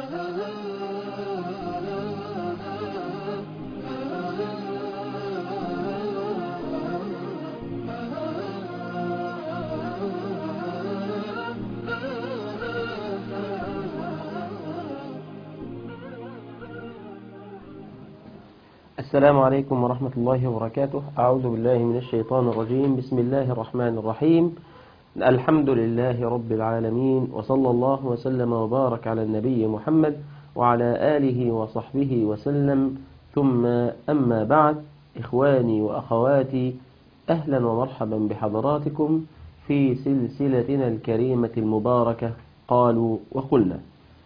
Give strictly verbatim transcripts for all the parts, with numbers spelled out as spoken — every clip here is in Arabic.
السلام عليكم ورحمة الله وبركاته. أعوذ بالله من الشيطان الرجيم. بسم الله الرحمن الرحيم. الحمد لله رب العالمين، وصلى الله وسلم وبارك على النبي محمد وعلى آله وصحبه وسلم، ثم أما بعد. إخواني وأخواتي، أهلا ومرحبا بحضراتكم في سلسلتنا الكريمة المباركة قالوا وقلنا.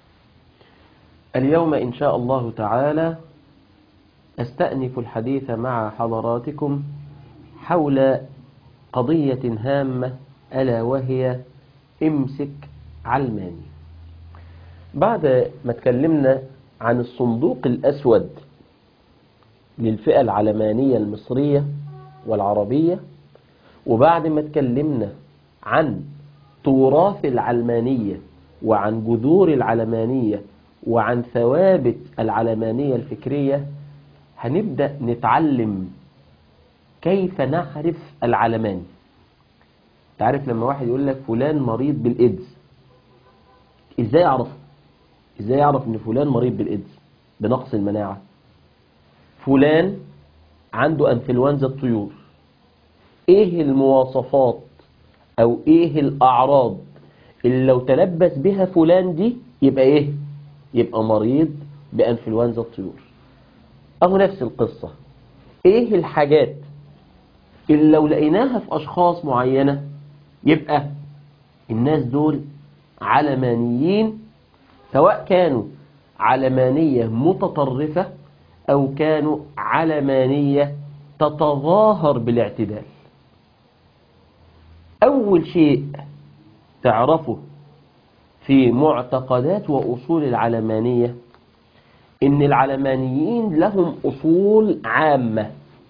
اليوم إن شاء الله تعالى أستأنف الحديث مع حضراتكم حول قضية هامة، ألا وهي امسك علماني. بعد ما تكلمنا عن الصندوق الأسود للفئة العلمانية المصرية والعربية، وبعد ما تكلمنا عن تراث العلمانية وعن جذور العلمانية وعن ثوابت العلمانية الفكرية، هنبدأ نتعلم كيف نعرف العلماني. تعرف لما واحد يقول لك فلان مريض بالإيدز، إزاي أعرفه؟ إزاي أعرف إن فلان مريض بالإيدز بنقص المناعة؟ فلان عنده أنفلونزا الطيور، إيه المواصفات أو إيه الأعراض اللي لو تلبس بها فلان دي يبقى إيه؟ يبقى مريض بأنفلونزا الطيور. أو نفس القصة، إيه الحاجات اللي لو لقيناها في أشخاص معينة يبقى الناس دول علمانيين، سواء كانوا علمانية متطرفة أو كانوا علمانية تتظاهر بالاعتدال. أول شيء تعرفه في معتقدات وأصول العلمانية إن العلمانيين لهم أصول عامة.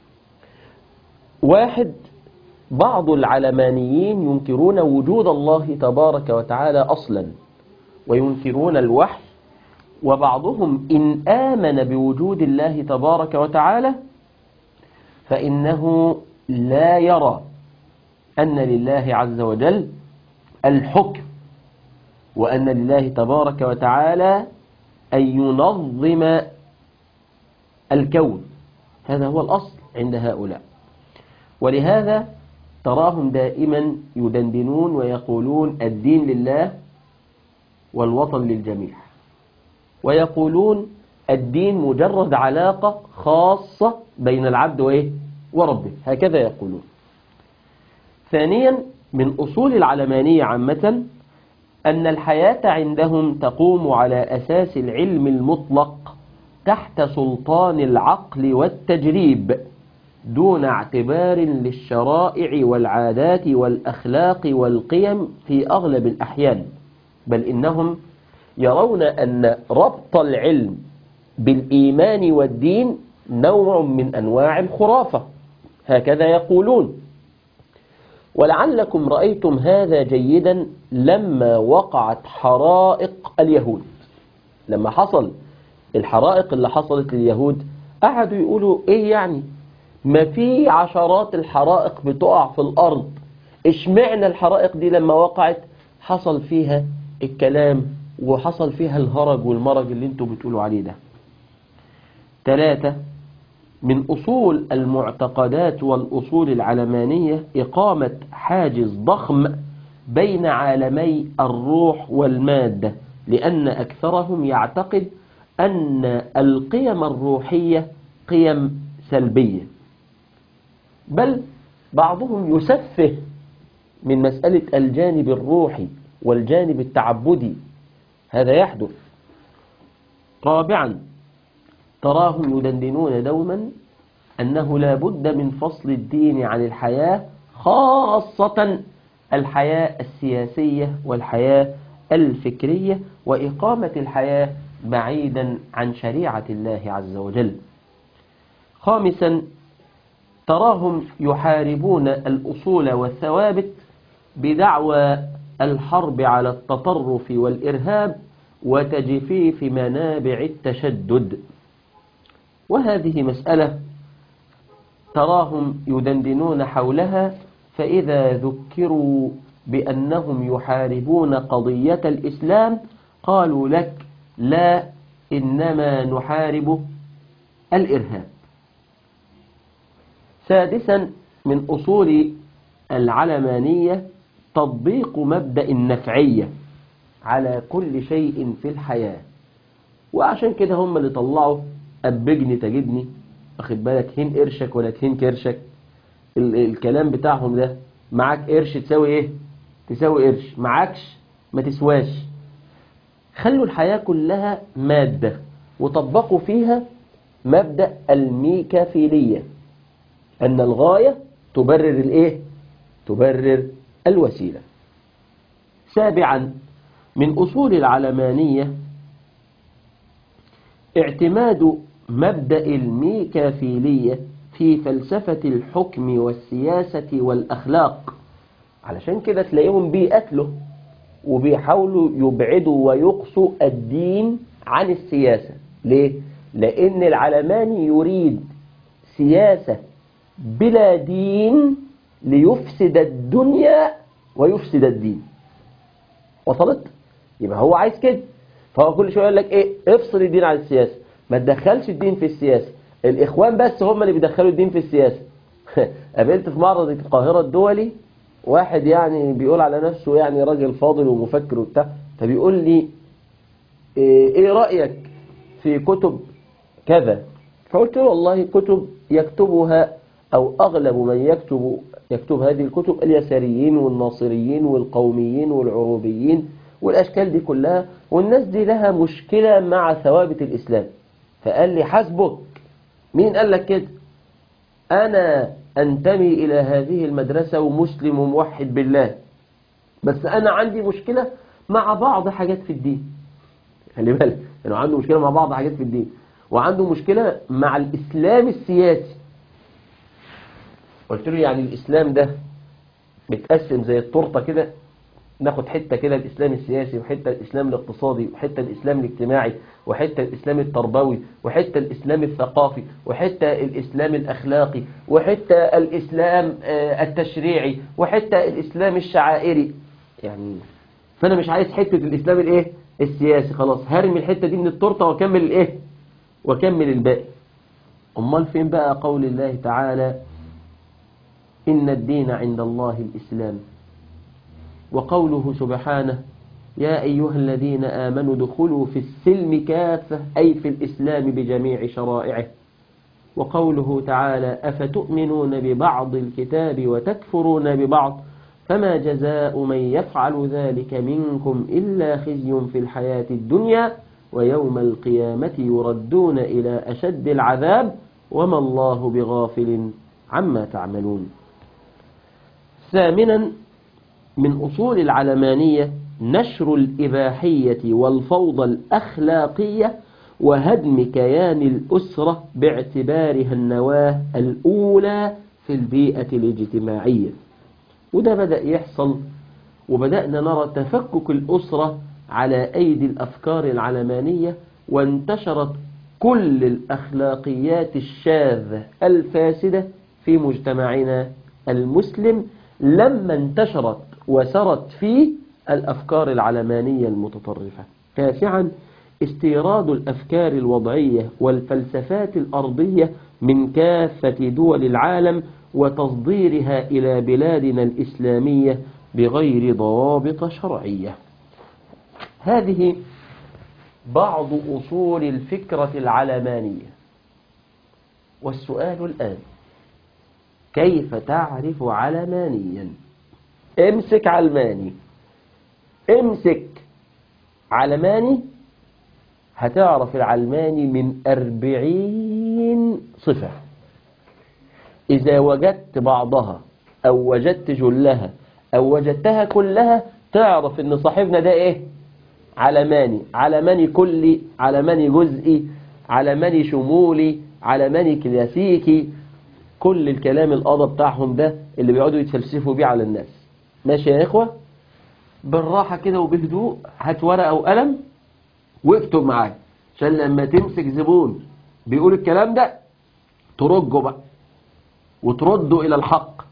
واحد، بعض العلمانيين ينكرون وجود الله تبارك وتعالى أصلا وينكرون الوحي، وبعضهم إن آمن بوجود الله تبارك وتعالى فإنه لا يرى أن لله عز وجل الحكم، وأن لله تبارك وتعالى أن ينظم الكون. هذا هو الأصل عند هؤلاء، ولهذا تراهم دائما يدندنون ويقولون الدين لله والوطن للجميع، ويقولون الدين مجرد علاقة خاصة بين العبد وإيه؟ وربه، هكذا يقولون. ثانيا، من أصول العلمانية عامة أن الحياة عندهم تقوم على أساس العلم المطلق تحت سلطان العقل والتجريب، دون اعتبار للشرائع والعادات والأخلاق والقيم في أغلب الأحيان، بل إنهم يرون أن ربط العلم بالإيمان والدين نوع من أنواع الخرافة، هكذا يقولون. ولعلكم رأيتم هذا جيدا لما وقعت حرائق اليهود. لما حصل الحرائق اللي حصلت لليهود، قعدوا يقولوا إيه يعني؟ ما في عشرات الحرائق بتقع في الأرض، اشمعنى الحرائق دي لما وقعت حصل فيها الكلام وحصل فيها الهرج والمرج اللي انتوا بتقولوا عليه ده؟ ثلاثة، من أصول المعتقدات والأصول العلمانية إقامة حاجز ضخم بين عالمي الروح والمادة، لأن أكثرهم يعتقد أن القيم الروحية قيم سلبية، بل بعضهم يسفه من مسألة الجانب الروحي والجانب التعبدي، هذا يحدث. رابعا، تراهم يدندنون دوما أنه لا بد من فصل الدين عن الحياة، خاصة الحياة السياسية والحياة الفكرية، وإقامة الحياة بعيدا عن شريعة الله عز وجل. خامسا، تراهم يحاربون الأصول والثوابت بدعوى الحرب على التطرف والإرهاب وتجفيف منابع التشدد. وهذه مسألة تراهم يدندنون حولها، فإذا ذكروا بأنهم يحاربون قضية الإسلام قالوا لك لا، إنما نحارب الإرهاب. سادسا من أصول العلمانية تطبيق مبدأ النفعية على كل شيء في الحياة. وعشان كده هم اللي طلعوا أبجني تجدني، واخد بالك، هين قرشك ولا تهين كرشك. ال الكلام بتاعهم ده، معاك قرش تساوي ايه؟ تساوي قرش، معاكش ما تسواش. خلوا الحياة كلها مادة وطبقوا فيها مبدأ الميكافيلية، أن الغاية تبرر الايه؟ تبرر الوسيلة. سابعا من أصول العلمانية اعتماد مبدأ الميكافيلية في فلسفة الحكم والسياسة والأخلاق. علشان كده تلاقيهم بيقتلوا وبيحاولوا يبعدوا ويقصوا الدين عن السياسة. ليه؟ لأن العلماني يريد سياسة بلا دين ليفسد الدنيا ويفسد الدين. وصلت؟ يبقى هو عايز كده، فهو كل شوية يقول لك ايه؟ افصل الدين عن السياسة، ما تدخلش الدين في السياسة. الإخوان بس هم اللي بيدخلوا الدين في السياسة. قابلت في معرض القاهرة الدولي واحد يعني بيقول على نفسه يعني راجل فاضل ومفكر وبتاع، فبيقول لي ايه, ايه رأيك في كتب كذا؟ فقلت له والله كتب يكتبها أو أغلب من يكتب يكتب هذه الكتب اليساريين والناصريين والقوميين والعروبيين والأشكال دي كلها، والناس دي لها مشكلة مع ثوابت الإسلام. فقال لي حسبك، مين قال لك كده؟ أنا أنتمي إلى هذه المدرسة ومسلم وموحد بالله، بس أنا عندي مشكلة مع بعض حاجات في الدين. خلي بالك إنه عنده مشكلة مع بعض حاجات في الدين، وعنده مشكلة مع الإسلام السياسي. قلت له يعني الإسلام ده بيتقسم زي التورته كده، ناخد حتة كده الإسلام السياسي، وحتة الإسلام الاقتصادي، وحتة الإسلام الاجتماعي، وحتة الإسلام التربوي، وحتة الإسلام الثقافي، وحتة الإسلام الأخلاقي، وحتة الإسلام التشريعي، وحتة الإسلام الشعائري. يعني فأنا مش عايز حتة الإسلام الإيه؟ السياسي، خلاص هرمي الحتة دي من التورته وأكمل الإيه؟ وأكمل الباقي. أمال فين بقى قول الله تعالى إن الدين عند الله الإسلام، وقوله سبحانه يا أيها الذين آمنوا ادخلوا في السلم كافة، أي في الإسلام بجميع شرائعه. وقوله تعالى أفتؤمنون ببعض الكتاب وتكفرون ببعض فما جزاء من يفعل ذلك منكم إلا خزي في الحياة الدنيا ويوم القيامة يردون إلى أشد العذاب وما الله بغافل عما تعملون. ثامنا من أصول العلمانية نشر الإباحية والفوضى الأخلاقية وهدم كيان الأسرة باعتبارها النواة الأولى في البيئة الاجتماعية. وده بدأ يحصل، وبدأنا نرى تفكك الأسرة على أيدي الأفكار العلمانية، وانتشرت كل الأخلاقيات الشاذة الفاسدة في مجتمعنا المسلم لما انتشرت وسرت فيه الأفكار العلمانية المتطرفة. تاسعا استيراد الأفكار الوضعية والفلسفات الأرضية من كافة دول العالم وتصديرها إلى بلادنا الإسلامية بغير ضوابط شرعية. هذه بعض أصول الفكرة العلمانية. والسؤال الآن كيف تعرف علمانيا؟ امسك علماني، امسك علماني هتعرف العلماني من أربعين صفة. إذا وجدت بعضها أو وجدت جلها أو وجدتها كلها تعرف إن صاحبنا ده إيه؟ علماني. علماني كلي، علماني جزئي، علماني شمولي، علماني كلاسيكي، كل الكلام القضى بتاعهم ده اللي بيقعدوا يتفلسفوا بيه على الناس. ماشي يا إخوة؟ بالراحة كده وبهدوء، هات ورقة وقلم واكتب معايا عشان لما تمسك زبون بيقول الكلام ده ترجه بقى وترده إلى الحق.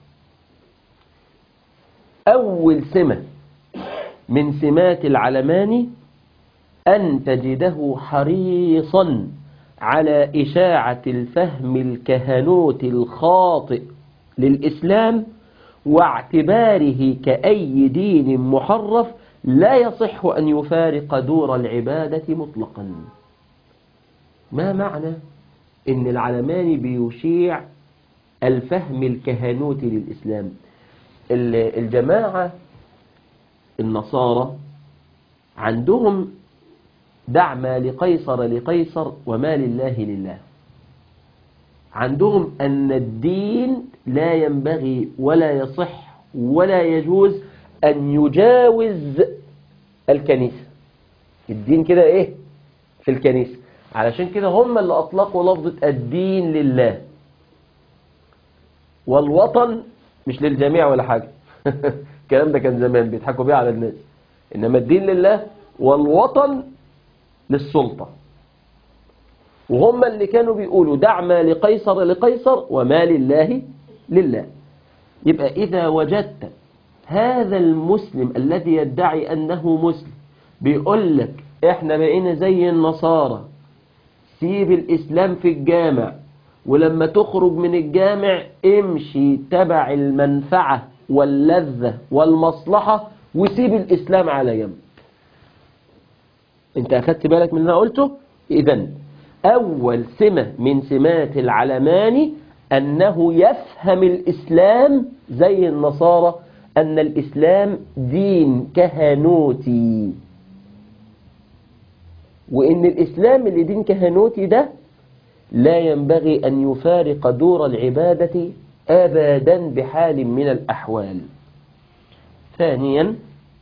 أول سمة من سمات العلماني أن تجده حريصا على إشاعة الفهم الكهنوتي الخاطئ للإسلام واعتباره كأي دين محرف لا يصح أن يفارق دور العبادة مطلقا. ما معنى إن العلماني بيشيع الفهم الكهنوتي للإسلام؟ الجماعة النصارى عندهم دع ما لقيصر لقيصر وما لله لله. عندهم أن الدين لا ينبغي ولا يصح ولا يجوز أن يجاوز الكنيسة. الدين كده إيه في الكنيسة، علشان كده هم اللي أطلقوا لفظة الدين لله، والوطن مش للجميع ولا حاجة. الكلام ده كان زمان بيضحكوا بيه على الناس، إنما الدين لله والوطن للسلطة. وهم اللي كانوا بيقولوا دع ما لقيصر لقيصر وما لله لله. يبقى إذا وجدت هذا المسلم الذي يدعي أنه مسلم بيقول لك إحنا بقينا زي النصارى، سيب الإسلام في الجامع، ولما تخرج من الجامع امشي تبع المنفعة واللذة والمصلحة وسيب الإسلام على جنب. انت أخدت بالك من اللي أنا قلته؟ إذن أول سمة من سمات العلماني أنه يفهم الإسلام زي النصارى، أن الإسلام دين كهنوتي، وإن الإسلام اللي دين كهنوتي ده لا ينبغي أن يفارق دور العبادة أبدا بحال من الأحوال. ثانيا،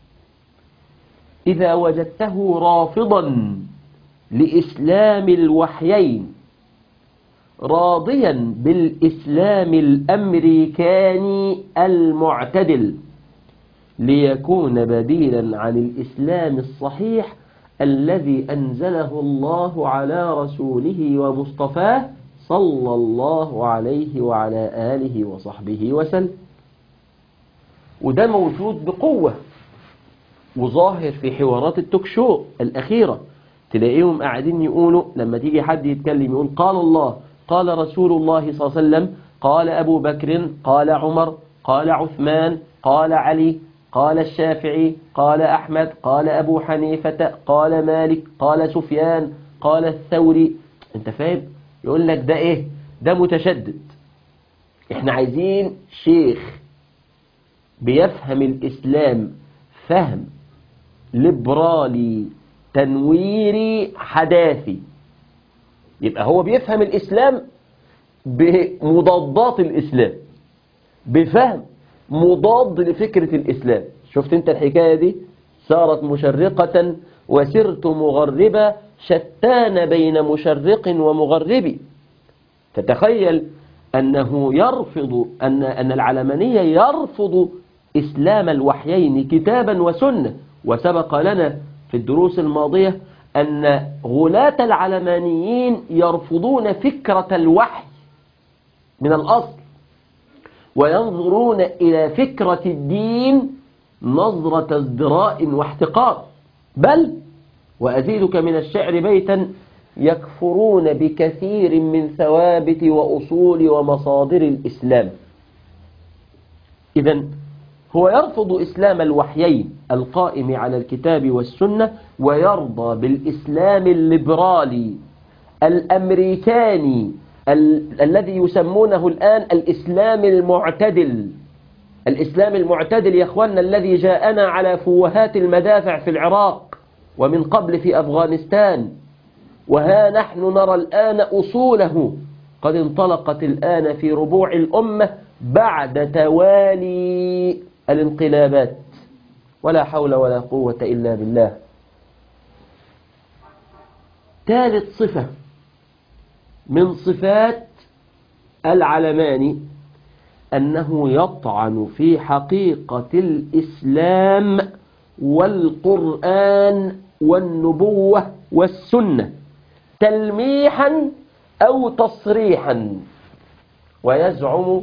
إذا وجدته رافضا لإسلام الوحيين راضيا بالإسلام الأمريكاني المعتدل ليكون بديلا عن الإسلام الصحيح الذي أنزله الله على رسوله ومصطفاه صلى الله عليه وعلى آله وصحبه وسلم. وده موجود بقوة وظاهر في حوارات التوكشو الأخيرة، تلاقيهم قاعدين يقولوا لما تيجي حد يتكلم يقول قال الله قال رسول الله صلى الله عليه وسلم قال أبو بكر قال عمر قال عثمان قال علي قال الشافعي قال أحمد قال أبو حنيفة قال مالك قال سفيان قال الثوري. انت فاهم؟ يقول لك ده ايه؟ ده متشدد. احنا عايزين شيخ بيفهم الإسلام فهم ليبرالي تنويري حداثي، يبقى هو بيفهم الإسلام بمضادات الإسلام، بفهم مضاد لفكرة الإسلام. شفت انت الحكاية دي؟ صارت مشرقة وسرت مغربة شتان بين مشرق ومغرب. تتخيل أنه يرفض أن أن العلمانية يرفض إسلام الوحيين كتابا وسنة. وسبق لنا في الدروس الماضية أن غلاة العلمانيين يرفضون فكرة الوحي من الأصل، وينظرون إلى فكرة الدين نظرة ازدراء واحتقار. بل وأزيدك من الشعر بيتا يكفرون بكثير من ثوابت وأصول ومصادر الإسلام. إذن هو يرفض إسلام الوحيين القائم على الكتاب والسنة، ويرضى بالإسلام الليبرالي الأمريكاني ال الذي يسمونه الآن الإسلام المعتدل. الإسلام المعتدل يا أخوانا الذي جاءنا على فوهات المدافع في العراق ومن قبل في أفغانستان، وها نحن نرى الآن أصوله قد انطلقت الآن في ربوع الأمة بعد توالي الانقلابات. ولا حول ولا قوة إلا بالله. ثالث صفة من صفات العلماني أنه يطعن في حقيقة الإسلام والقرآن والنبوة والسنة تلميحا أو تصريحا، ويزعم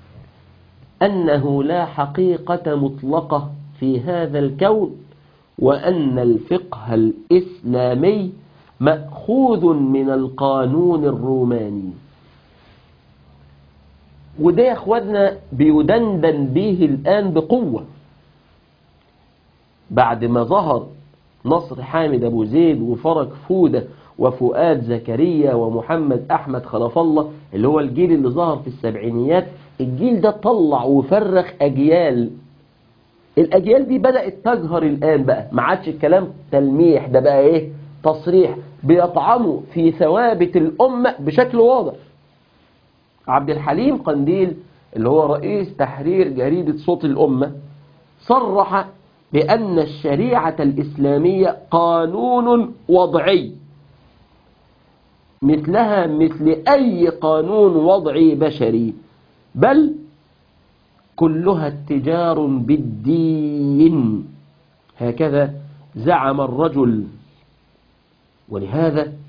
أنه لا حقيقة مطلقة في هذا الكون، وأن الفقه الإسلامي مأخوذ من القانون الروماني. وده يا أخواتنا بيدندن به الآن بقوة بعد ما ظهر نصر حامد أبو زيد وفرج فودة وفؤاد زكريا ومحمد أحمد خلف الله، اللي هو الجيل اللي ظهر في السبعينيات. الجيل ده طلع وفرخ أجيال، الأجيال دي بدأت تجهر الآن بقى، ما عادش الكلام تلميح، ده بقى إيه؟ تصريح، بيطعموا في ثوابت الأمة بشكل واضح. عبد الحليم قنديل اللي هو رئيس تحرير جريدة صوت الأمة صرح بأن الشريعة الإسلامية قانون وضعي مثلها مثل أي قانون وضعي بشري، بل كلها اتجار بالدين، هكذا زعم الرجل. ولهذا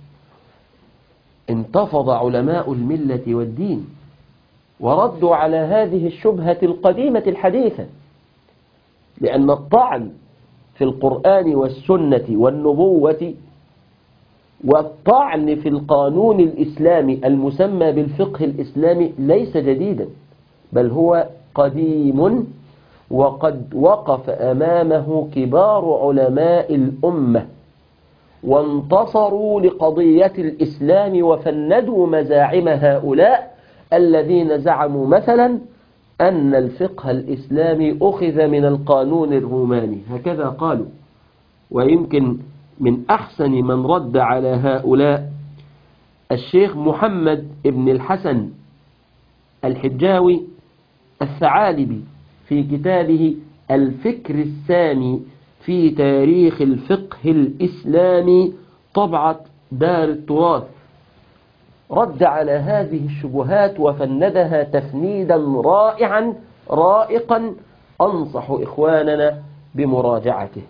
انتفض علماء الملة والدين وردوا على هذه الشبهة القديمة الحديثة، لأن الطعن في القرآن والسنة والنبوة والطعن في القانون الإسلامي المسمى بالفقه الإسلامي ليس جديدا، بل هو قديم، وقد وقف أمامه كبار علماء الأمة وانتصروا لقضية الإسلام وفندوا مزاعم هؤلاء الذين زعموا مثلا أن الفقه الإسلامي أخذ من القانون الروماني، هكذا قالوا. ويمكن من أحسن من رد على هؤلاء الشيخ محمد ابن الحسن الحجاوي الثعالبي في كتابه الفكر السامي في تاريخ الفقه الإسلامي طبعة دار التراث، رد على هذه الشبهات وفندها تفنيدا رائعا رائقا، أنصح إخواننا بمراجعته.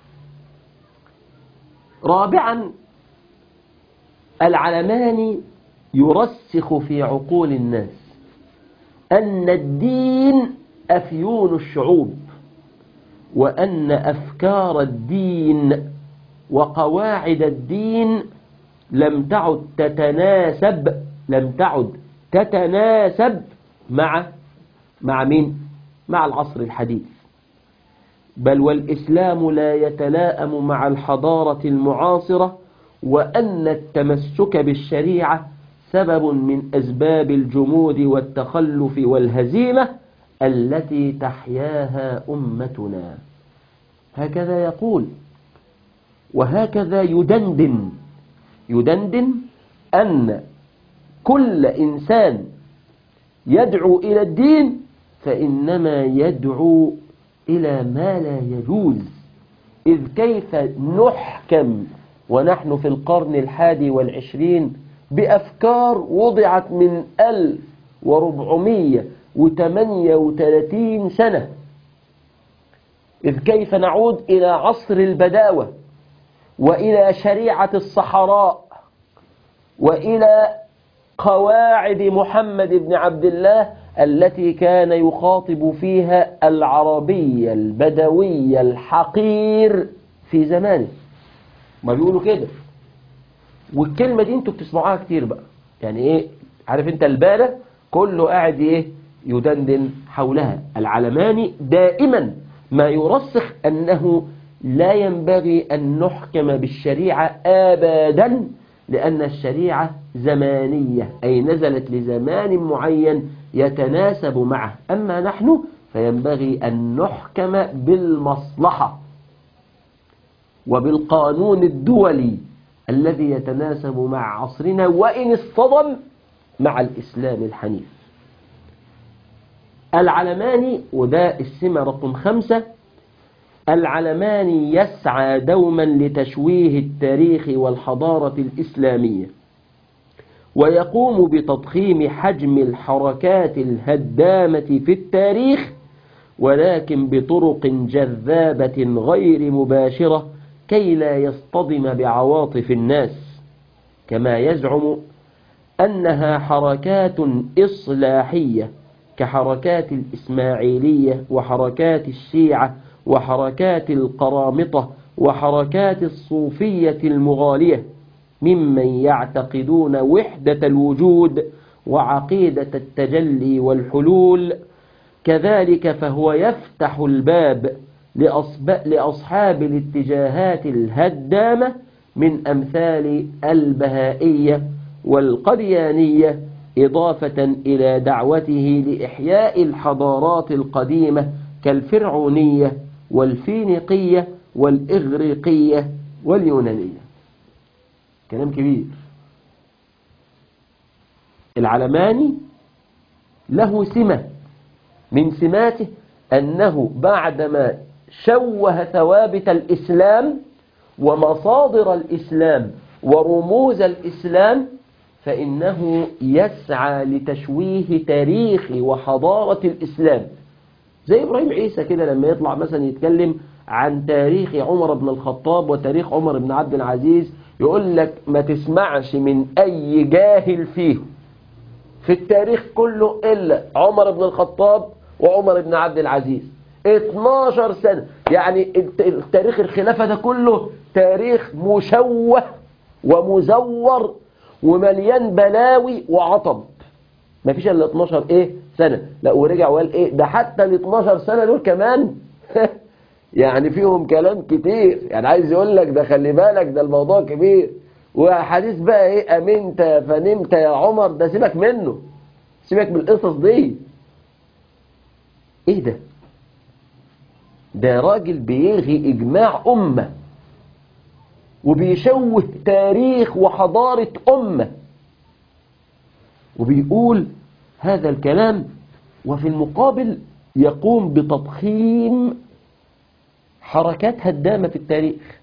رابعا، العلماني يرسخ في عقول الناس أن الدين أفيون الشعوب، وأن أفكار الدين وقواعد الدين لم تعد تتناسب لم تعد تتناسب مع مع مين؟ مع العصر الحديث، بل والإسلام لا يتلائم مع الحضارة المعاصرة، وأن التمسك بالشريعة سبب من أسباب الجمود والتخلف والهزيمة التي تحياها أمتنا. هكذا يقول، وهكذا يدندن يدندن أن كل إنسان يدعو إلى الدين فإنما يدعو إلى ما لا يجوز، إذ كيف نحكم ونحن في القرن الحادي والعشرين بأفكار وضعت من ألف وربعمية وثمانية وثلاثين سنة؟ إذ كيف نعود إلى عصر البداوة وإلى شريعة الصحراء وإلى قواعد محمد بن عبد الله التي كان يخاطب فيها العربي البدوي الحقير في زمانه؟ ما بيقولوا كده، والكلمة دي انتوا بتسمعوها كتير بقى، يعني ايه؟ عارف انت البالة كله قاعد ايه؟ يدندن حولها. العلماني دائما ما يرسخ أنه لا ينبغي أن نحكم بالشريعة أبدا، لأن الشريعة زمانية، أي نزلت لزمان معين يتناسب معه، أما نحن فينبغي أن نحكم بالمصلحة وبالقانون الدولي الذي يتناسب مع عصرنا وإن اصطدم مع الإسلام الحنيف. العلماني، وده السمة رقم خمسة، العلماني يسعى دوما لتشويه التاريخ والحضارة الإسلامية، ويقوم بتضخيم حجم الحركات الهدامة في التاريخ، ولكن بطرق جذابة غير مباشرة كي لا يصطدم بعواطف الناس، كما يزعم أنها حركات إصلاحية كحركات الإسماعيلية وحركات الشيعة وحركات القرامطة وحركات الصوفية المغالية، ممن يعتقدون وحدة الوجود وعقيدة التجلي والحلول. كذلك فهو يفتح الباب لأصحاب الاتجاهات الهدامة من أمثال البهائية والقديانية، إضافة إلى دعوته لإحياء الحضارات القديمة كالفرعونية والفينيقية والإغريقية واليونانية. كلام كبير. العلماني له سمة من سماته أنه بعدما شوه ثوابت الإسلام ومصادر الإسلام ورموز الإسلام، فإنه يسعى لتشويه تاريخ وحضارة الإسلام. زي إبراهيم عيسى كده لما يطلع مثلا يتكلم عن تاريخ عمر بن الخطاب وتاريخ عمر بن عبد العزيز، يقول لك ما تسمعش من أي جاهل فيه في التاريخ كله إلا عمر بن الخطاب وعمر بن عبد العزيز. اتناشر سنة، يعني التاريخ الخلافة ده كله تاريخ مشوه ومزور ومليان بلاوي وعطب، ما فيش الا اتناشر ايه سنة. لا ورجع وقال ايه ده حتى ال اتناشر سنة دول كمان يعني فيهم كلام كتير، يعني عايز يقول لك ده خلي بالك ده الموضوع كبير. وحديث بقى ايه امنت فنمت يا عمر، ده سيبك منه، سيبك من القصص دي. ايه ده ده راجل بيلغي اجماع امة وبيشوه تاريخ وحضارة امة وبيقول هذا الكلام، وفي المقابل يقوم بتضخيم حركات هدامة في التاريخ،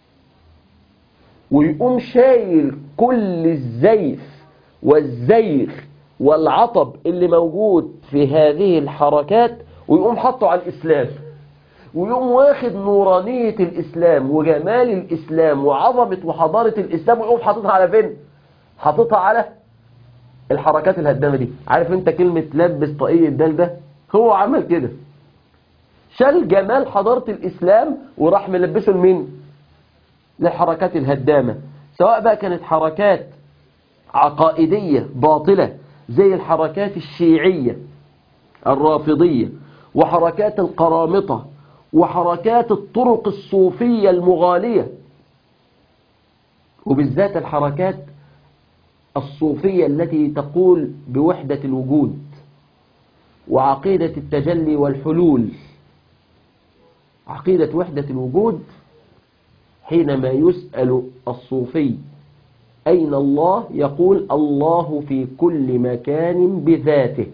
ويقوم شايل كل الزيف والزيخ والعطب اللي موجود في هذه الحركات ويقوم حطه على الإسلام، ويقوم واخد نورانية الإسلام وجمال الإسلام وعظمة وحضارة الإسلام ويقوم حاططها على فين؟ حاططها على الحركات الهدامة دي. عارف انت كلمة لبس طاقية الدال ده؟ هو عمل كده، شال جمال حضارة الإسلام وراح ملبسه لمين؟ للحركات الهدامة، سواء بقى كانت حركات عقائدية باطلة زي الحركات الشيعية الرافضية وحركات القرامطة وحركات الطرق الصوفية المغالية، وبالذات الحركات الصوفية التي تقول بوحدة الوجود وعقيدة التجلي والحلول. عقيدة وحدة الوجود حينما يسأل الصوفي أين الله يقول الله في كل مكان بذاته.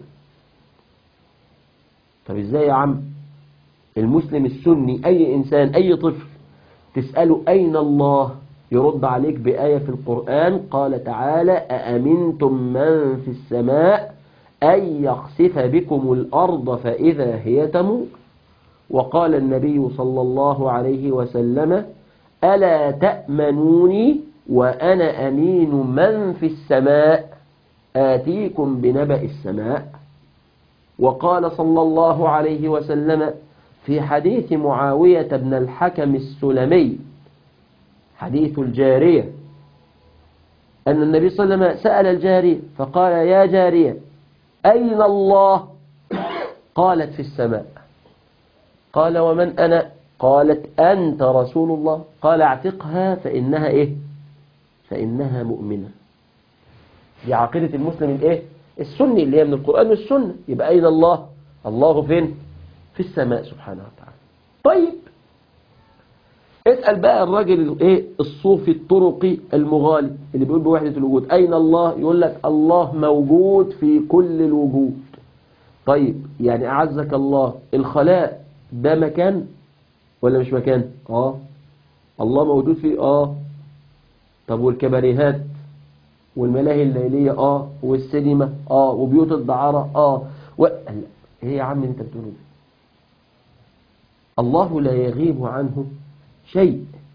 طب ازاي يا عم؟ المسلم السني أي إنسان أي طفل تسأله أين الله يرد عليك بآية في القرآن، قال تعالى أأمنتم من في السماء أن يخسف بكم الأرض فإذا هي تمور. وقال النبي صلى الله عليه وسلم ألا تأمنوني وأنا أمين من في السماء آتيكم بنبأ السماء. وقال صلى الله عليه وسلم في حديث معاوية بن الحكم السلمي حديث الجارية أن النبي صلى الله عليه وسلم سأل الجارية فقال يا جارية أين الله؟ قالت في السماء. قال ومن أنا؟ قالت أنت رسول الله. قال اعتقها فإنها إيه؟ فإنها مؤمنة. دي عقيدة المسلم الإيه؟ السني اللي هي من القرآن والسنة. يبقى أين الله؟ الله فين؟ في السماء سبحانه وتعالى. طيب اسأل بقى الراجل الايه الصوفي الطرقي المغالي اللي بيقول بوحدة الوجود أين الله؟ يقول لك الله موجود في كل الوجود. طيب يعني أعزك الله الخلاء ده مكان ولا مش مكان؟ آه الله موجود فيه. آه طب والكباريهات والملاهي الليلية؟ آه والسينما؟ آه وبيوت الدعارة؟ آه و... ايه يا عم انت بتقوله ده؟ الله لا يغيب عنه شيء،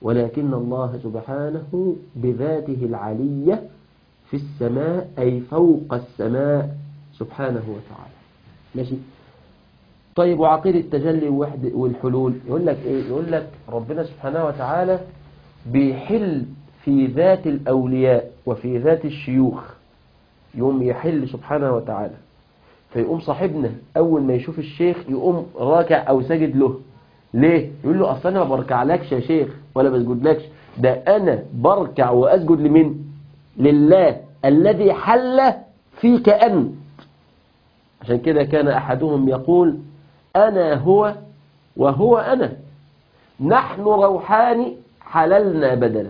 ولكن الله سبحانه بذاته العلية في السماء، أي فوق السماء سبحانه وتعالى. ماشي. طيب وعقيدة التجلي والحلول يقول لك إيه؟ يقول لك ربنا سبحانه وتعالى بيحل في ذات الأولياء وفي ذات الشيوخ، يقوم يحل سبحانه وتعالى، فيقوم صاحبنا أول ما يشوف الشيخ يقوم راكع أو ساجد له. ليه؟ يقول له أصلا أنا ما بركع لكش يا شيخ ولا بسجد لكش، ده أنا بركع وأسجد لمن؟ لله الذي حل فيك أنت. عشان كده كان أحدهم يقول أنا هو وهو أنا، نحن روحان حللنا بدلا.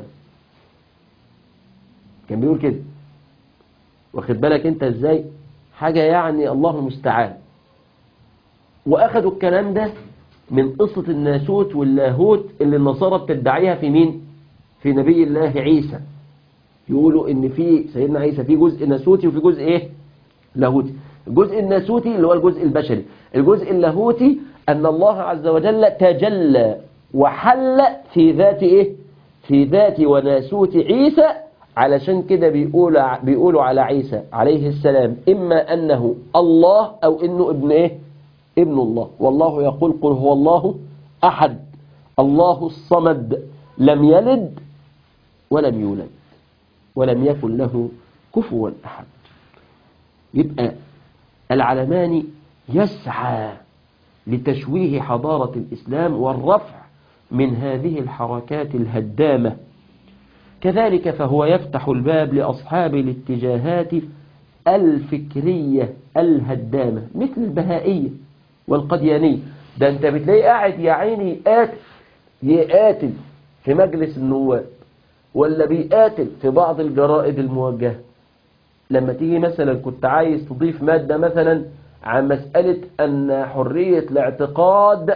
كان بيقول كده، واخد بالك انت ازاي؟ حاجة يعني الله المستعان. واخدوا الكلام ده من قصة الناسوت واللاهوت اللي النصارى بتدعيها في مين؟ في نبي الله عيسى. يقولوا ان في سيدنا عيسى في جزء ناسوتي وفي جزء ايه؟ لاهوتي. الجزء الناسوتي اللي هو الجزء البشري، الجزء اللاهوتي ان الله عز وجل تجلى وحل في ذات ايه؟ في ذات وناسوت عيسى. علشان كده بيقولوا بيقولوا على عيسى عليه السلام إما أنه الله أو إنه ابن إيه؟ ابن الله. والله يقول قل هو الله أحد الله الصمد لم يلد ولم يولد ولم يكن له كفوا أحد. يبقى العلماني يسعى لتشويه حضارة الإسلام والرفع من هذه الحركات الهدامة. كذلك فهو يفتح الباب لأصحاب الاتجاهات الفكرية الهدامة مثل البهائية والقديانية. ده انت بتلاقي قاعد يا عيني يقاتل يقاتل في مجلس النواب، ولا بيقاتل في بعض الجرائد الموجهة. لما تيجي مثلا كنت عايز تضيف مادة مثلا عن مسألة أن حرية الاعتقاد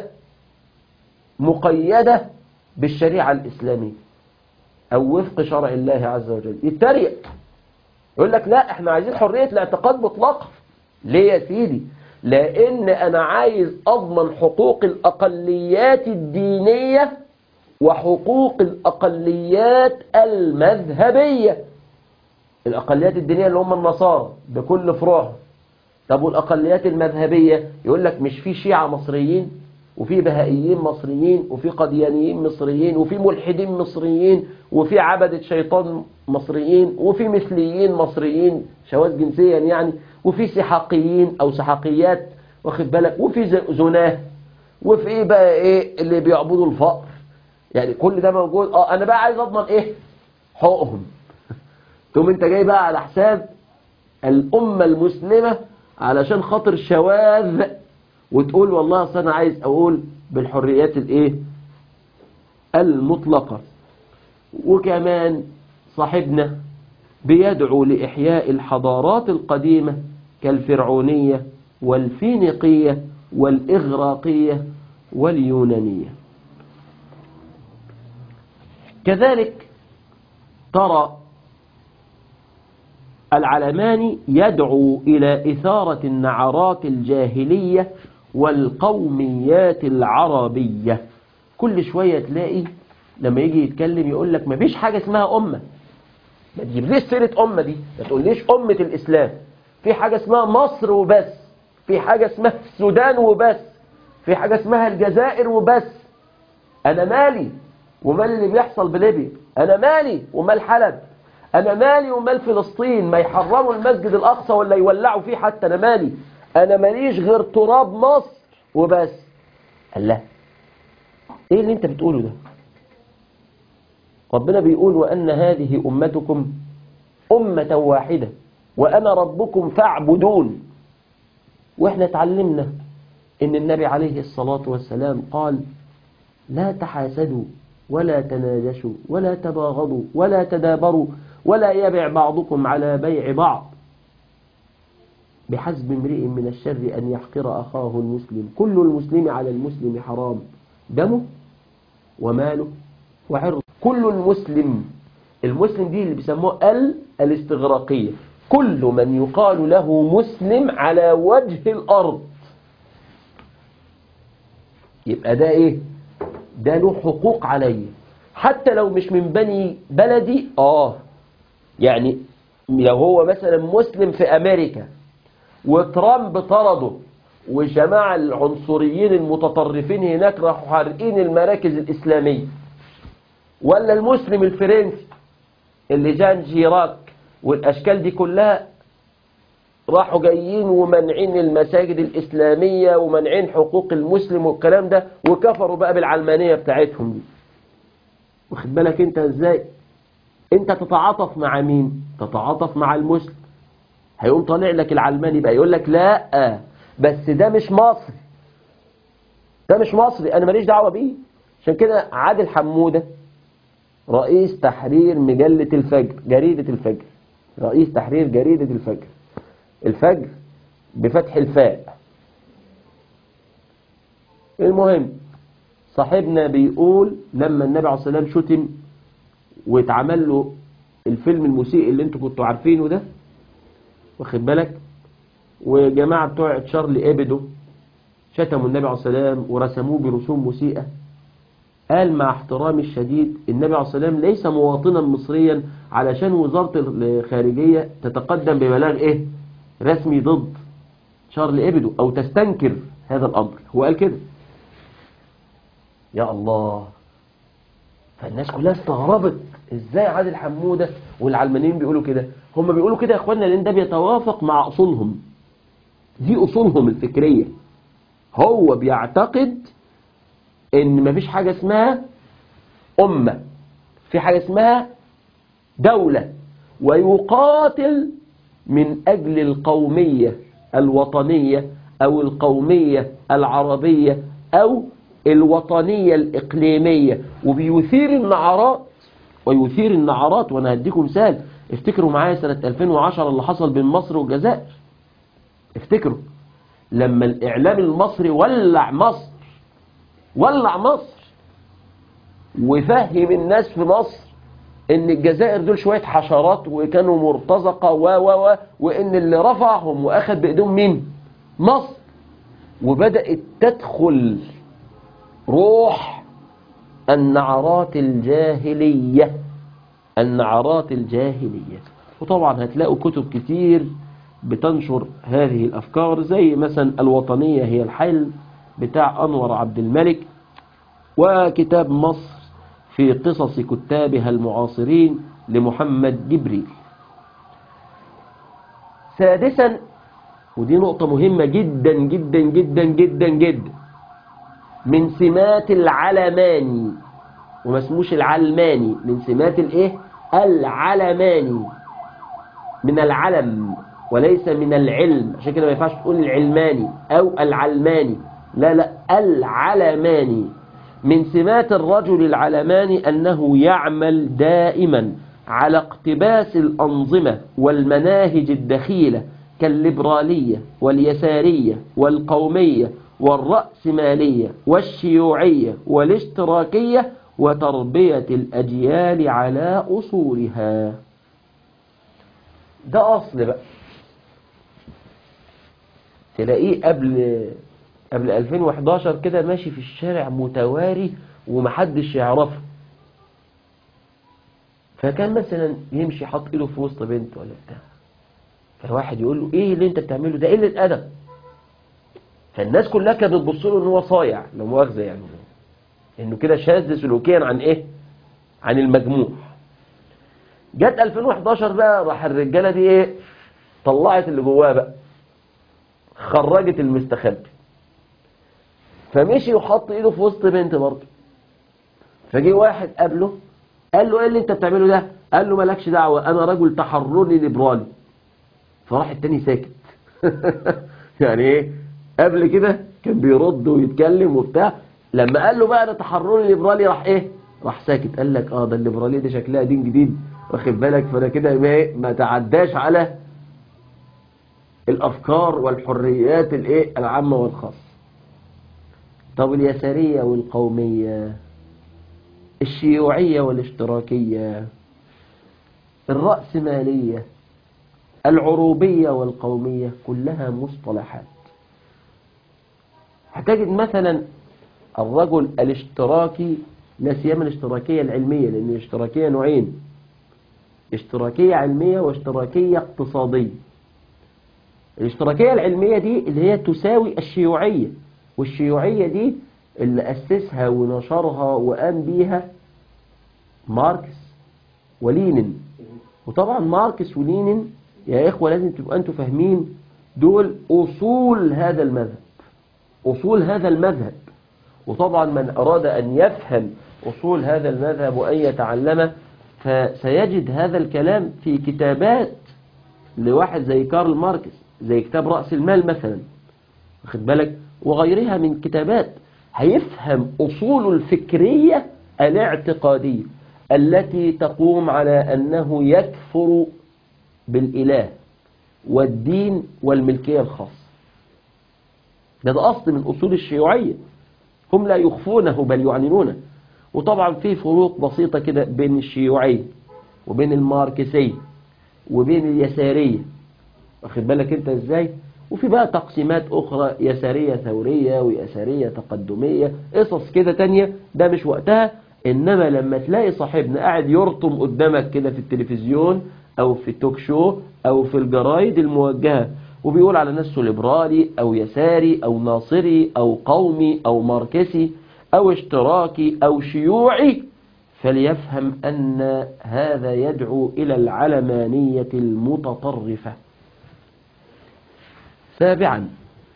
مقيدة بالشريعة الإسلامية أو وفق شرع الله عز وجل، يتريق يقول لك لا احنا عايزين حرية الاعتقاد مطلقة. ليه يا سيدي؟ لأن أنا عايز أضمن حقوق الأقليات الدينية وحقوق الأقليات المذهبية. الأقليات الدينية اللي هم النصارى بكل فروعهم. طب والأقليات المذهبية يقول لك مش في شيعة مصريين وفي بهائيين مصريين وفي قديانيين مصريين وفي ملحدين مصريين وفي عبدة شيطان مصريين وفي مثليين مصريين شواذ جنسيا يعني، وفي سحاقيين أو سحاقيات واخد بالك، وفي زناه، وفي ايه بقى ايه اللي بيعبدوا الفقر. يعني كل ده موجود. اه انا بقى عايز اضمن ايه؟ حقوقهم. ثم انت جاي بقى على حساب الأمة المسلمة علشان خاطر شواذ وتقول والله اصل انا عايز اقول بالحريات الايه المطلقة. وكمان صاحبنا بيدعو لإحياء الحضارات القديمة كالفرعونية والفينيقية والإغراقية واليونانية. كذلك ترى العلماني يدعو إلى إثارة النعرات الجاهلية والقوميات العربية. كل شوية تلاقي لما يجي يتكلم يقول لك مفيش حاجة اسمها أمة، ما تجيبليش سيرة أمة دي، ما تقوليش أمة الإسلام. في حاجة اسمها مصر وبس، في حاجة اسمها السودان وبس، في حاجة اسمها الجزائر وبس. أنا مالي ومال اللي بيحصل بليبيا، أنا مالي ومال حلب، أنا مالي ومال فلسطين، ما يحرروا المسجد الأقصى ولا يولعوا فيه حتى، أنا مالي، أنا ماليش غير تراب مصر وبس. الله، إيه اللي أنت بتقوله ده؟ ربنا بيقول وأن هذه أمتكم أمة واحدة وأنا ربكم فاعبدون. وإحنا تعلمنا إن النبي عليه الصلاة والسلام قال لا تحاسدوا ولا تناجشوا ولا تباغضوا ولا تدابروا ولا يبع بعضكم على بيع بعض، بحسب امرئ من الشر أن يحقر أخاه المسلم، كل المسلم على المسلم حرام دمه وماله وعرضه. كل المسلم، المسلم دي اللي بيسموه ال الاستغراقية، كل من يقال له مسلم على وجه الأرض. يبقى ده ايه؟ ده له حقوق عليه، حتى لو مش من بني بلدي. اه يعني لو هو مثلا مسلم في امريكا وترامب طرده وجماعة العنصريين المتطرفين هناك راحوا حارقين المراكز الإسلامية، ولا المسلم الفرنسي اللي جان جيراك والأشكال دي كلها راحوا جايين ومنعين المساجد الإسلامية ومنعين حقوق المسلم والكلام ده، وكفروا بقى بالعلمانية بتاعتهم دي. واخد بالك انت ازاي؟ انت تتعاطف مع مين؟ تتعاطف مع المسلم. هيقوم طالع لك العلماني بقى يقول لك لا بس ده مش مصري، ده مش مصري، انا ماليش دعوة بيه. عشان كده عادل حمودة رئيس تحرير مجلة الفجر، جريدة الفجر، رئيس تحرير جريدة الفجر، الفجر بفتح الفاء. المهم صاحبنا بيقول لما النبي عليه الصلاة والسلام شتم واتعمل له الفيلم المسيء اللي انتوا كنتوا عارفينه ده، واخد بالك، وجماعة بتوع شارلي إبدو شتموا النبي عليه الصلاة والسلام ورسموه برسوم مسيئة. قال مع احترامي الشديد النبي عليه الصلاة والسلام ليس مواطنا مصريا علشان وزارة الخارجية تتقدم ببلاغ ايه رسمي ضد شارلي إبدو او تستنكر هذا الامر. هو قال كده. يا الله. فالناس كلها استغربت ازاي عادل حمودة والعلمانيين بيقولوا كده. هم بيقولوا كده يا اخوانا لان ده بيتوافق مع اصولهم، دي اصولهم الفكرية. هو بيعتقد ان مفيش حاجة اسمها امة، في حاجة اسمها دولة، ويقاتل من اجل القومية الوطنية او القومية العربية او الوطنية الاقليمية، وبيثير النعرات ويثير النعرات. وانا هديكم مثال، افتكروا معايا سنة ألفين وعشرة اللي حصل بين مصر والجزائر. افتكروا لما الاعلام المصري ولع مصر، ولع مصر وفهم الناس في مصر ان الجزائر دول شوية حشرات وكانوا مرتزقة و و و وان اللي رفعهم واخد بايدهم مين؟ مصر. وبدأت تدخل روح النعرات الجاهلية، النعرات الجاهلية. وطبعا هتلاقوا كتب كتير بتنشر هذه الأفكار، زي مثلا الوطنية هي الحل بتاع أنور عبد الملك، وكتاب مصر في قصص كتابها المعاصرين لمحمد جبريل. سادسا، ودي نقطة مهمة جدا جدا جدا جدا جدا، من سمات العلماني، وما اسموش العلماني، من سمات الايه العلماني، من العلم وليس من العلم. عشان كده ما ينفعش تقول العلماني او العلماني، لا لا، العلماني. من سمات الرجل العلماني أنه يعمل دائما على اقتباس الأنظمة والمناهج الدخيلة كالليبرالية واليسارية والقومية والرأسمالية والشيوعية والاشتراكية، وتربية الأجيال على أصولها. ده أصل بقى تلاقيه قبل قبل ألفين وإحداشر كده ماشي في الشارع متواري ومحدش يعرفه. فكان مثلا يمشي حط ايده في وسط بنت ولا بتاع، فالواحد يقول له ايه اللي انت بتعمله ده، قله ادب. فالناس كلها كانت بتبص له ان هو صايع، لا مؤاخذه يعني، انه كده شاذ سلوكيا عن ايه، عن المجموع. جت ألفين وإحداشر بقى، راح الرجاله دي ايه، طلعت اللي جواها بقى، خرجت المستخبي، فمشي وحط ايده في وسط بنت برضه. فجي واحد قابله قال له ايه اللي انت بتعمله ده؟ قال له مالكش دعوه، انا رجل تحرري ليبرالي. فراح التاني ساكت. يعني ايه، قبل كده كان بيرد ويتكلم وبتاع، لما قال له بقى انا تحرري ليبرالي راح ايه، راح ساكت. قال لك اه ده الليبراليه دي شكلها دين جديد، واخد بالك، فانا كده ما ما تعداش على الافكار والحريات الايه العامه والخاصه. طب اليساريه والقوميه، الشيوعيه والاشتراكيه، الرأسمالية، العروبية والقومية، كلها مصطلحات. هتجد مثلا الرجل الاشتراكي لا سيما الاشتراكية العلمية، لأن الاشتراكية نوعين: اشتراكية علمية واشتراكية اقتصادية. الاشتراكية العلمية دي اللي هي تساوي الشيوعية، والشيوعية دي اللي أسسها ونشرها وقام بيها ماركس ولينين. وطبعا ماركس ولينين يا إخوة لازم تبقى أنتوا فاهمين دول أصول هذا المذهب، أصول هذا المذهب. وطبعا من أراد أن يفهم أصول هذا المذهب وأن يتعلمه فسيجد هذا الكلام في كتابات لواحد زي كارل ماركس، زي كتاب رأس المال مثلا، واخد بالك، وغيرها من كتابات. هيفهم أصول الفكرية الاعتقادية التي تقوم على أنه يكفر بالإله والدين والملكية الخاصة. ده, ده أصل من أصول الشيوعية، هم لا يخفونه بل يعلنونه. وطبعا في فروق بسيطة كده بين الشيوعية وبين الماركسية وبين اليسارية، واخد بالك انت ازاي. وفي بقى تقسيمات اخرى، يسارية ثورية ويسارية تقدمية، قصص كده تانية، ده مش وقتها. انما لما تلاقي صاحبنا قاعد يرطم قدامك كده في التلفزيون او في التوك شو او في الجرايد الموجهة وبيقول على نفسه ليبرالي او يساري او ناصري او قومي او ماركسي او اشتراكي او شيوعي، فليفهم ان هذا يدعو الى العلمانية المتطرفة. سابعا،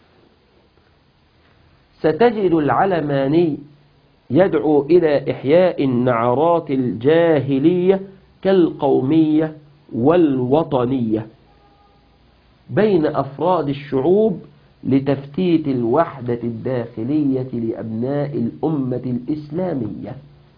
ستجد العلماني يدعو إلى إحياء النعرات الجاهلية كالقومية والوطنية بين أفراد الشعوب لتفتيت الوحدة الداخلية لأبناء الأمة الإسلامية.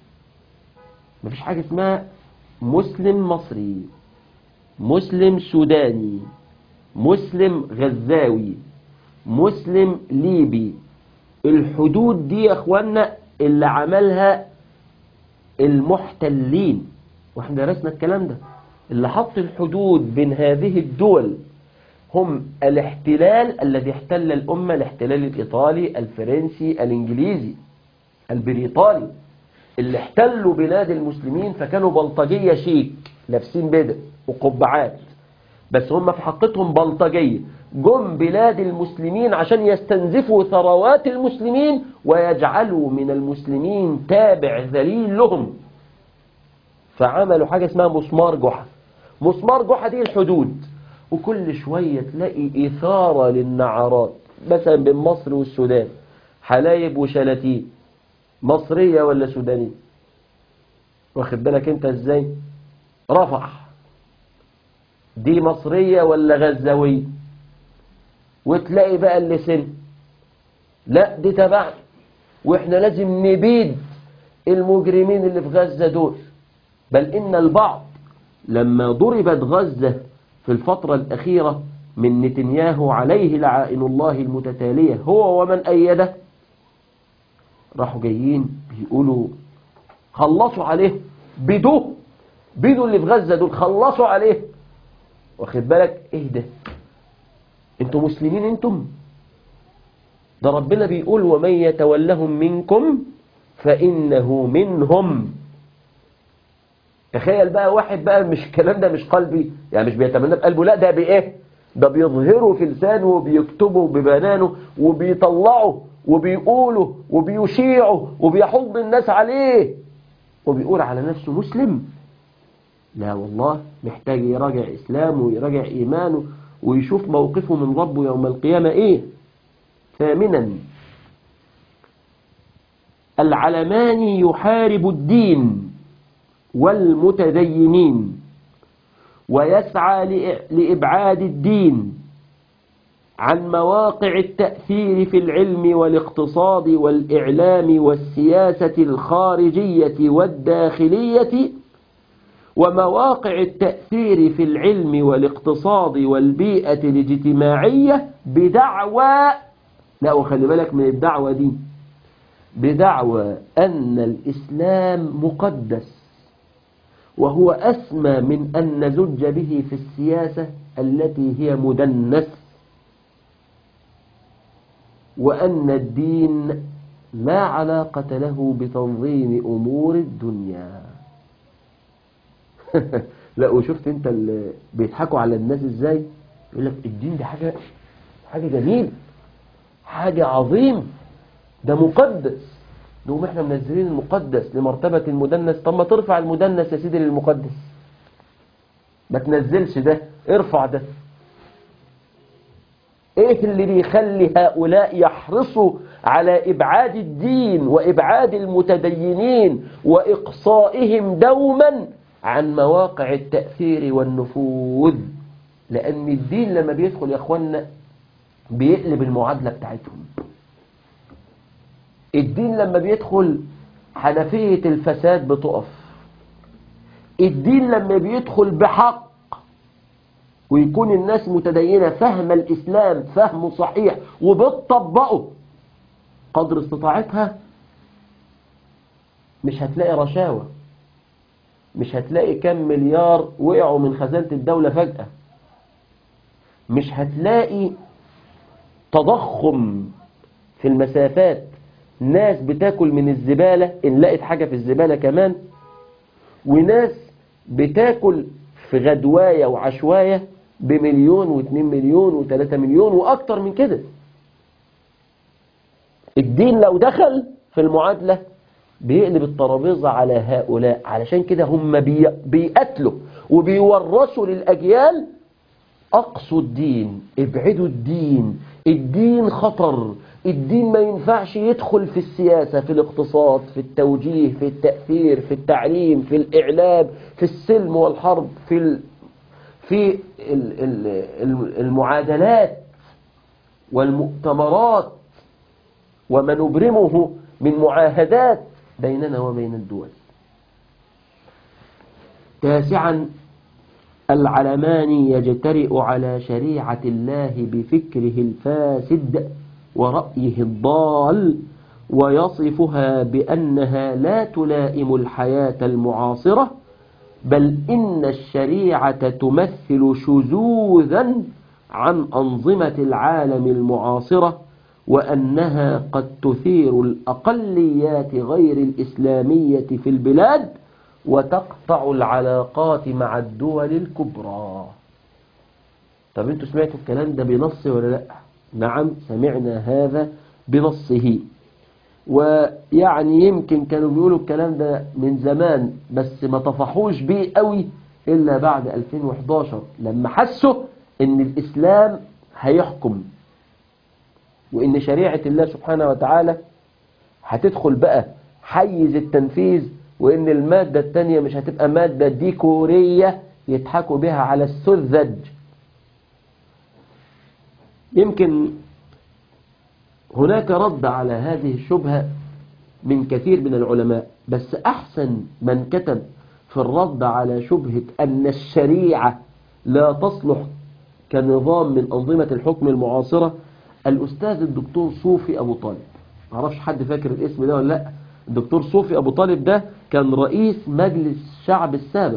مفيش حاجة اسمها مسلم مصري، مسلم سوداني، مسلم غزاوي، مسلم ليبي. الحدود دي يا اخوانا اللي عملها المحتلين، واحنا درسنا الكلام ده. اللي حط الحدود بين هذه الدول هم الاحتلال الذي احتل الأمة، الاحتلال الإيطالي الفرنسي الإنجليزي البريطاني، اللي احتلوا بلاد المسلمين فكانوا بلطجية شيك لابسين بدل وقبعات، بس هم في حقيقتهم بلطجية. جم بلاد المسلمين عشان يستنزفوا ثروات المسلمين ويجعلوا من المسلمين تابع ذليل لهم، فعملوا حاجة اسمها مسمار جحا. مسمار جحا دي الحدود، وكل شوية تلاقي إثارة للنعرات، مثلا بين مصر والسودان، حلايب وشلاتين، مصرية ولا سودانية، واخد بالك انت ازاي. رفح دي مصرية ولا غزاوية، وتلاقي بقى اللي سن لا دي تبعنا واحنا لازم نبيد المجرمين اللي في غزة دول. بل ان البعض لما ضربت غزة في الفترة الأخيرة من نتنياهو عليه لعائن الله المتتالية هو ومن أيده، راحوا جايين بيقولوا خلصوا عليه، بيدوه بيدوا اللي في غزة دول، خلصوا عليه. واخد بالك ايه ده؟ انتم مسلمين انتم؟ ده ربنا بيقول ومن يتولهم منكم فإنه منهم. تخيل بقى واحد بقى، مش الكلام ده مش قلبي يعني، مش بيتمنى بقلبه، لا ده بايه، ده بيظهره في لسانه وبيكتبه ببنانه وبيطلعه وبيقوله وبيشيعه وبيحض الناس عليه وبيقول على نفسه مسلم. لا والله، محتاج يراجع إسلامه ويراجع إيمانه ويشوف موقفه من ربه يوم القيامة إيه. ثامنا، العلماني يحارب الدين والمتدينين ويسعى لإبعاد الدين عن مواقع التأثير في العلم والاقتصاد والإعلام والسياسة الخارجية والداخلية، ومواقع التأثير في العلم والاقتصاد والبيئة الاجتماعية بدعوى، لا وخلي بالك من الدعوة دي، بدعوى أن الإسلام مقدس وهو أسمى من أن نزج به في السياسة التي هي مدنس، وأن الدين لا علاقة له بتنظيم أمور الدنيا. لا، وشفت انت اللي بيضحكوا على الناس ازاي؟ يقول لك الدين ده حاجة حاجة جميل، حاجة عظيم، ده مقدس. نقوم احنا منزلين المقدس لمرتبة المدنس. طب ما ترفع المدنس يا سيدي للمقدس، ما تنزلش ده، ارفع ده. ايه اللي بيخلي هؤلاء يحرصوا على ابعاد الدين وابعاد المتدينين واقصائهم دوما عن مواقع التأثير والنفوذ؟ لان الدين لما بيدخل يا اخوانا بيقلب المعادلة بتاعتهم. الدين لما بيدخل حنفية الفساد بتقف. الدين لما بيدخل بحق ويكون الناس متدينة فهم الإسلام فهم صحيح وبتطبقه قدر استطاعتها، مش هتلاقي رشاوى، مش هتلاقي كم مليار وقعوا من خزانة الدولة فجأة، مش هتلاقي تضخم في المسافات، ناس بتاكل من الزبالة إن لقت حاجة في الزبالة كمان، وناس بتاكل في غدواية وعشواية بمليون واثنين مليون وثلاثة مليون وأكتر من كده. الدين لو دخل في المعادلة بيقلب الترابيزة على هؤلاء. علشان كده هم بي... بيقتلوا وبيورثوا للأجيال أقصوا الدين، ابعدوا الدين، الدين خطر، الدين ما ينفعش يدخل في السياسة، في الاقتصاد، في التوجيه، في التأثير، في التعليم، في الإعلام، في السلم والحرب، في ال... في المعادلات والمؤتمرات وما نبرمه من معاهدات بيننا وبين الدول. تاسعا، العلمان يجترئ على شريعة الله بفكره الفاسد ورأيه الضال ويصفها بأنها لا تلائم الحياة المعاصرة، بل إن الشريعة تمثل شذوذا عن أنظمة العالم المعاصرة، وأنها قد تثير الأقليات غير الإسلامية في البلاد وتقطع العلاقات مع الدول الكبرى. طب انتوا سمعتوا الكلام ده بنصه ولا لا؟ نعم، سمعنا هذا بنصه. ويعني يمكن كانوا بيقولوا الكلام ده من زمان بس ما طفحوش بيه قوي إلا بعد ألفين وإحداشر لما حسوا ان الإسلام هيحكم وان شريعة الله سبحانه وتعالى هتدخل بقى حيز التنفيذ، وان المادة التانية مش هتبقى مادة ديكورية يضحكوا بها على السذج. يمكن هناك رد على هذه الشبهة من كثير من العلماء، بس أحسن من كتب في الرد على شبهة أن الشريعة لا تصلح كنظام من أنظمة الحكم المعاصرة الأستاذ الدكتور صوفي أبو طالب. معرفش حد فاكر الاسم ده ولا لا. الدكتور صوفي أبو طالب ده كان رئيس مجلس الشعب السابق.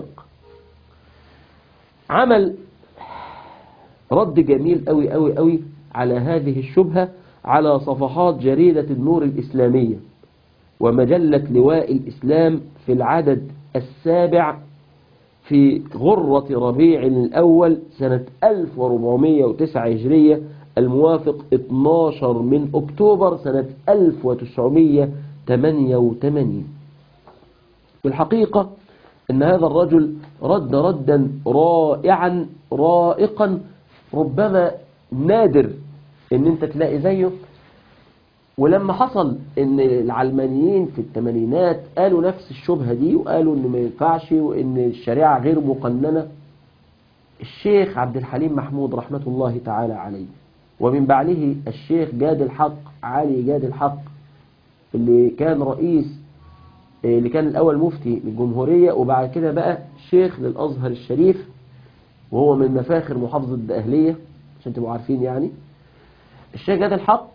عمل رد جميل قوي قوي قوي على هذه الشبهة على صفحات جريدة النور الإسلامية ومجلة لواء الإسلام في العدد السابع في غرة ربيع الأول سنة ألف وأربعمائة وتسعة هجرية الموافق اثناشر من أكتوبر سنة ألف وتسعمائة وثمانية وثمانين. في الحقيقة أن هذا الرجل رد ردا رائعا رائقا ربما نادر ان انت تلاقي زيه. ولما حصل ان العلمانيين في الثمانينات قالوا نفس الشبهة دي وقالوا ان ما ينفعش وان الشريعة غير مقننة، الشيخ عبد الحليم محمود رحمة الله تعالى عليه ومن بعده الشيخ جاد الحق علي جاد الحق اللي كان رئيس اللي كان الأول مفتي للجمهورية وبعد كده بقى شيخ للأزهر الشريف وهو من مفاخر محافظة الدقهلية عشان تبقوا عارفين. يعني الشيخ جاد الحق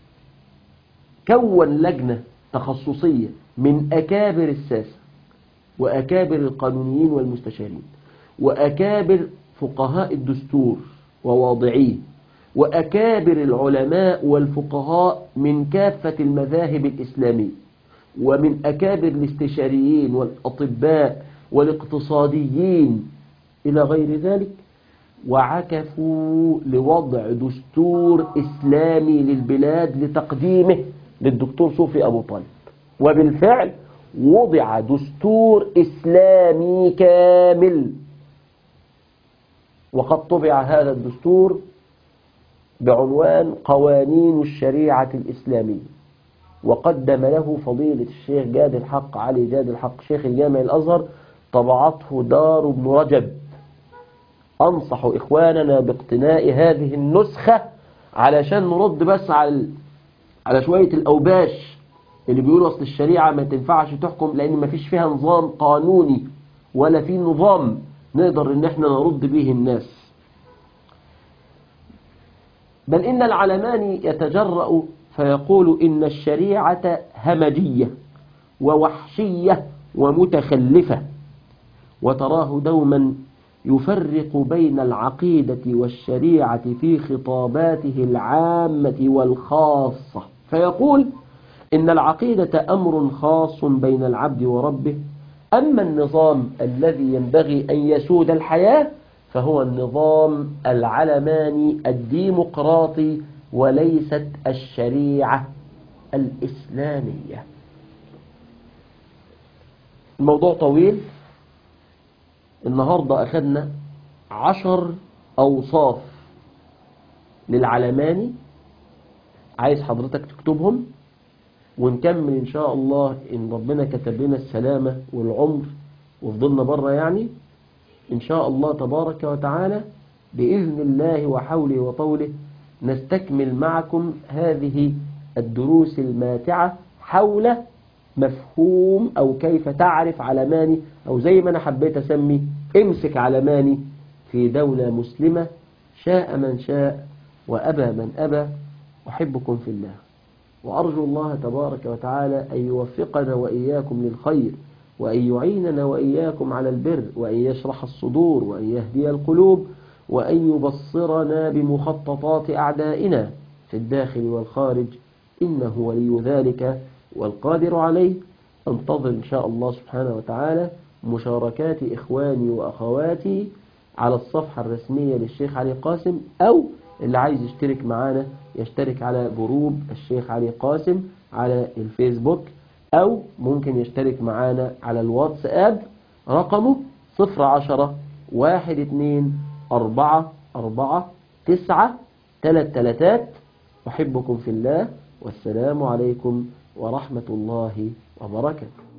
كون لجنة تخصصية من أكابر الساسة وأكابر القانونيين والمستشارين وأكابر فقهاء الدستور وواضعيه وأكابر العلماء والفقهاء من كافة المذاهب الإسلامية، ومن أكابر الاستشاريين والأطباء والاقتصاديين إلى غير ذلك، وعكفوا لوضع دستور إسلامي للبلاد لتقديمه للدكتور صوفي أبو طالب. وبالفعل وضع دستور إسلامي كامل، وقد طبع هذا الدستور بعنوان قوانين الشريعة الإسلامية، وقدم له فضيلة الشيخ جاد الحق علي جاد الحق شيخ الجامع الأزهر، طبعته دار ابن رجب. أنصح إخواننا باقتناء هذه النسخة علشان نرد بس على على شوية الأوباش اللي بيقولوا أصل الشريعة ما تنفعش تحكم لأن ما فيش فيها نظام قانوني ولا في نظام نقدر إن احنا نرد به الناس. بل إن العلماني يتجرأ فيقول إن الشريعة همجية ووحشية ومتخلفة، وتراه دوما يفرق بين العقيدة والشريعة في خطاباته العامة والخاصة، فيقول إن العقيدة أمر خاص بين العبد وربه، أما النظام الذي ينبغي أن يسود الحياة فهو النظام العلماني الديمقراطي وليست الشريعة الإسلامية. الموضوع طويل، النهاردة أخذنا عشر أوصاف للعلماني، عايز حضرتك تكتبهم ونكمل إن شاء الله إن ربنا كتب لنا السلامة والعمر وفضلنا بره، يعني إن شاء الله تبارك وتعالى بإذن الله وحوله وطوله نستكمل معكم هذه الدروس الماتعة حول مفهوم أو كيف تعرف علماني، أو زي ما أنا حبيت أسمي امسك علماني في دولة مسلمة، شاء من شاء وأبى من أبى. أحبكم في الله، وأرجو الله تبارك وتعالى أن يوفقنا وإياكم للخير، وأن يعيننا وإياكم على البر، وأن يشرح الصدور، وأن يهدي القلوب، وأن يبصرنا بمخططات أعدائنا في الداخل والخارج، إنه ولي ذلك والقادر عليه. انتظر إن شاء الله سبحانه وتعالى مشاركات إخواني وأخواتي على الصفحة الرسمية للشيخ علي قاسم، أو اللي عايز يشترك معانا يشترك على جروب الشيخ علي قاسم على الفيسبوك، أو ممكن يشترك معانا على الواتساب رقمه صفر عشرة واحد اتنين أربعة أربعة تسعة تلات تلاتات. أحبكم في الله، والسلام عليكم ورحمة الله وبركاته.